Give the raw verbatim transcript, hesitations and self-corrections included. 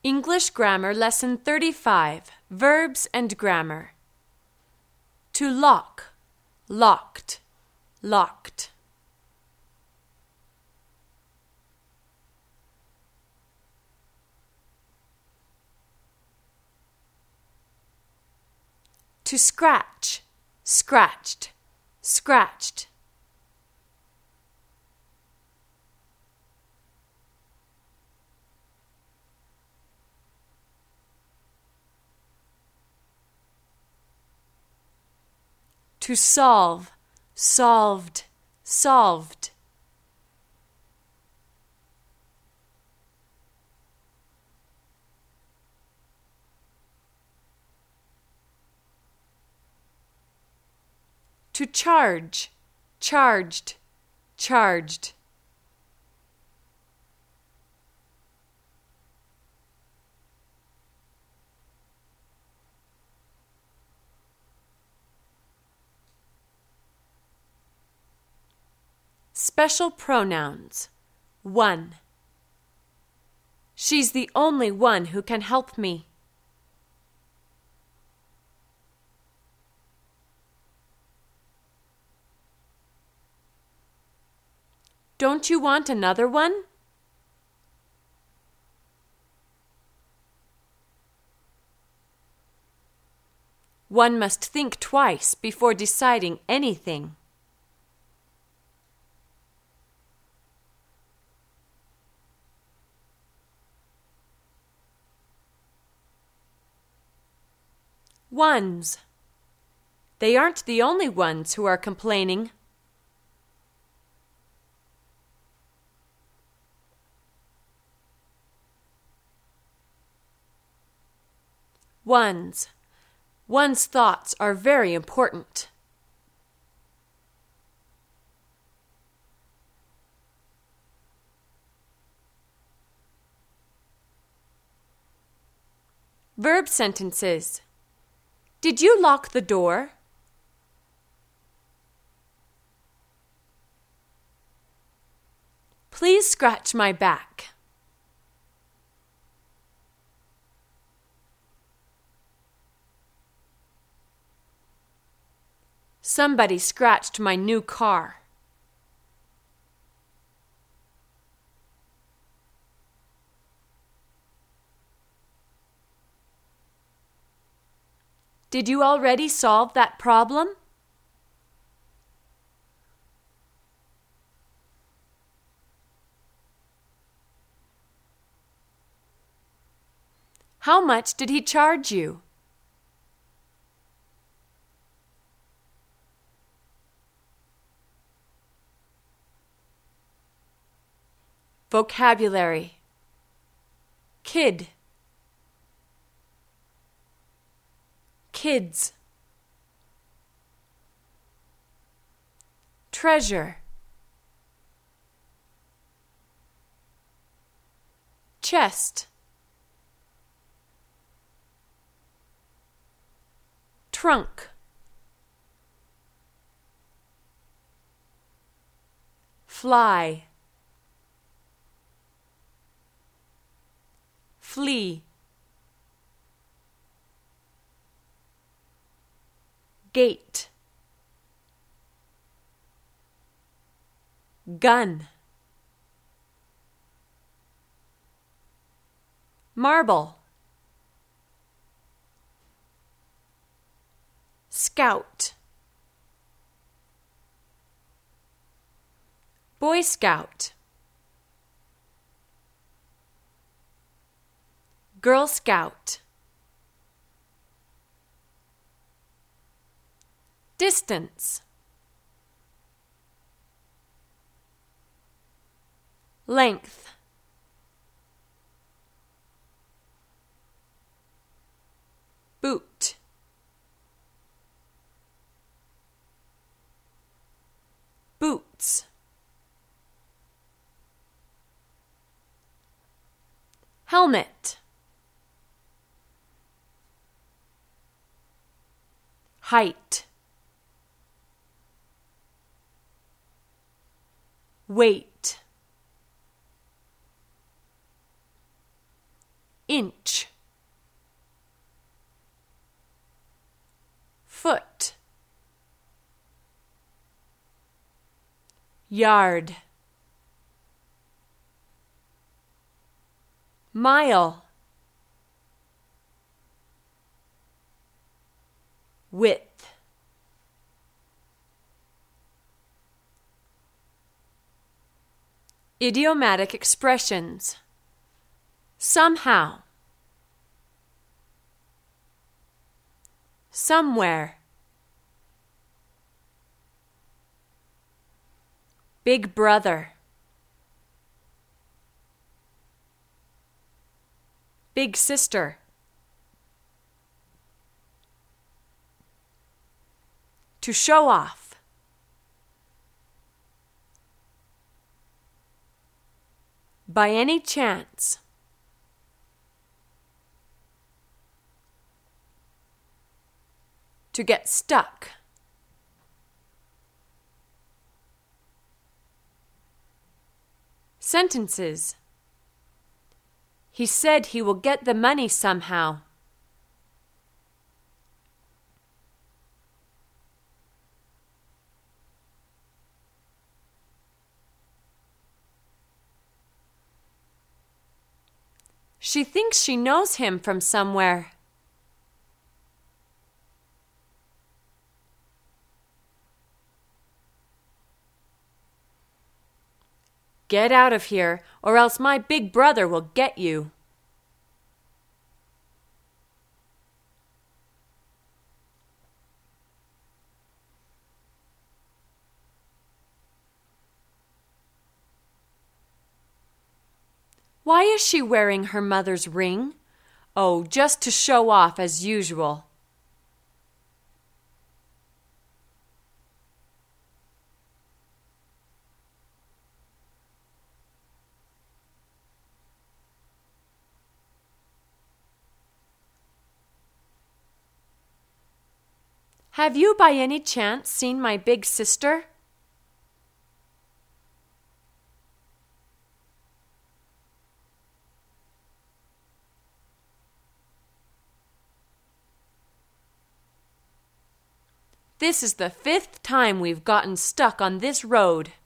English Grammar Lesson thirty-five, Verbs and Grammar. To lock, locked, locked. To scratch, scratched, scratched. To solve, solved, solved. To charge, charged, charged. Special pronouns. One. She's the only one who can help me. Don't you want another one? One must think twice before deciding anything. Ones. They aren't the only ones who are complaining. Ones. One's thoughts are very important. Verb sentences. Did you lock the door? Please scratch my back. Somebody scratched my new car. Did you already solve that problem? How much did he charge you? Vocabulary. Kid. Kids. Treasure. Chest. Trunk. Fly. Flee. Gate. Gun. Marble. Scout. Boy Scout. Girl Scout. Distance. Length. Boot. Boots. Helmet. Height. Weight. inch, foot, yard, mile, width. Idiomatic expressions. Somehow, somewhere, big brother, big sister, to show off, by any chance, to get stuck, sentences. He said he will get the money somehow. She thinks she knows him from somewhere. Get out of here, or else my big brother will get you. Why is she wearing her mother's ring? Oh, just to show off as usual. Have you by any chance seen my big sister? This is the fifth time we've gotten stuck on this road.